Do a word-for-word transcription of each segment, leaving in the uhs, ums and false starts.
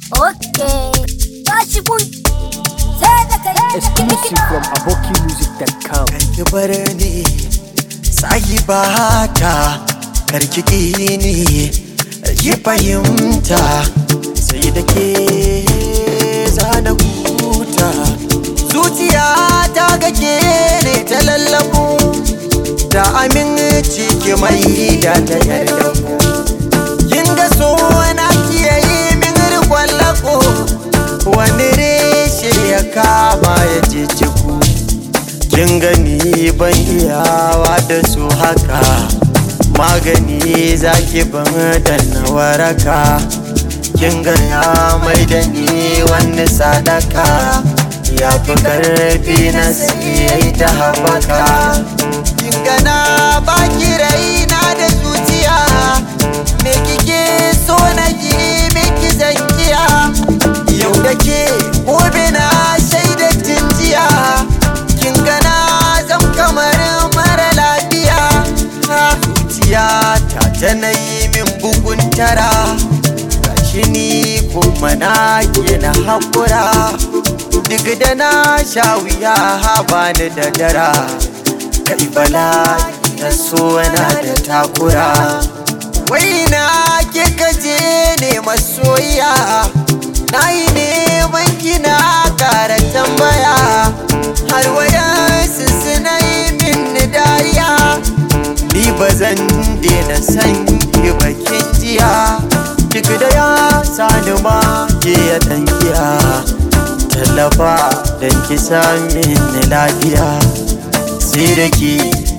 Okay, tashi kun sai da kai Exclusive from aboki music dot com. Karki bar ni sahibata, karki ki ni ki fahimta, sai da ke zana huta. Zuciya ta ga ke ne ta lallabu, ta aminci ki mai da ta yarda ku. Kin ga so na kiyaye min rikon lako, wani reshe ya kama ya cece ku. Kin gani ban iyawa da su haka, magani zaki ban danna waraka. Kin ga ya mai da ni wani sadaka, ya fi karfi na sai ta haɓaka. Kin ga na baki raina da zuciya, me kike so na yi miki zankiya. Yau da ke gobe na shaida jiya, kin ga na zam kamar mara lafiya. Zuciya ta tana yi min bugun tara, gashi ni kuma na ke na haƙura. Duk da na sha wuya bani da dara, kai bala'i na so na da takura. Wai na ke kaje ne masoya, na yi neman kina kara tambaya, har wayansu suna yi min dariya. Ni ba zan daina san ki bakin jiya, duk da ya sani ma ke ya tankiya. Tallafa don ki sami ni lafiya, sai da ke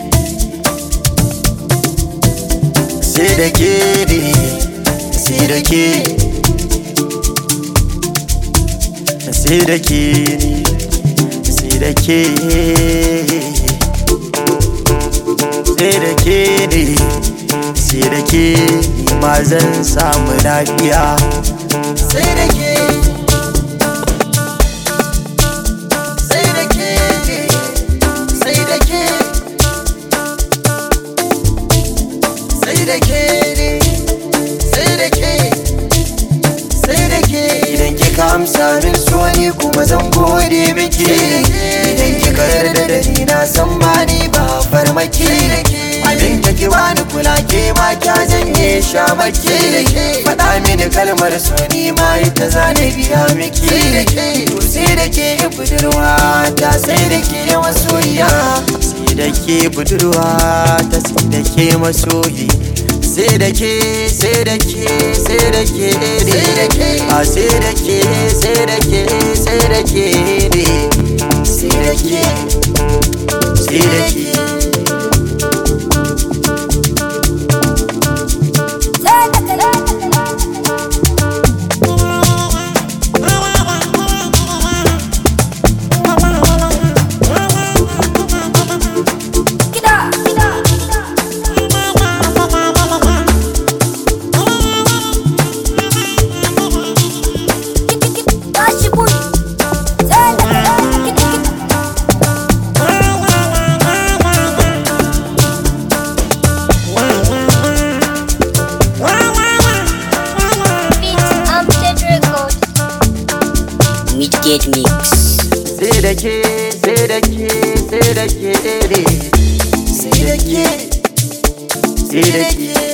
sai da ke ne, sai da ke sai da ke ne, sai da ke sai da ke ne, sai da ke ni ma zan samu lafiya. Sai da ke sai da ke ne, sai da ke sai da ke ne, sai da ke sai da ke. Idan kika amsa min so ni kuma zan gode miki, idan kika yarda da ni na san ba ni ba farmaki. Abin da ki bani kula ke ma kya zanye shamaki. Faɗa mini kalmar so ni ma ita zane biya miki. To sai da ke budurwa ta, sai da ke masoyiya, sai da ke budurwa ta, sai da ke masoyi. Sai da ke, sai da ke, sai da ke ne, a sai da ke, sai da ke, sai da ke ne, sai da ke, sai da ke. Midgate Mix. Sai da ke, sai da ke, sai da ke ne, sai da ke, sai da ke.